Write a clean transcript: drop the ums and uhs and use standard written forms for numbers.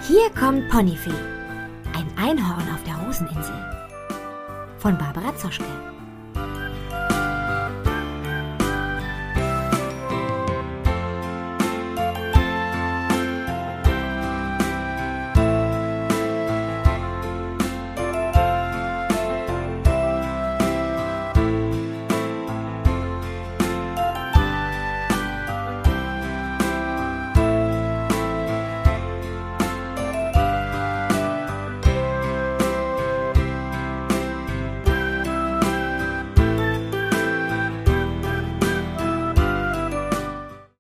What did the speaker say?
Hier kommt Ponyfee, ein Einhorn auf der Roseninsel. Von Barbara Zoschke.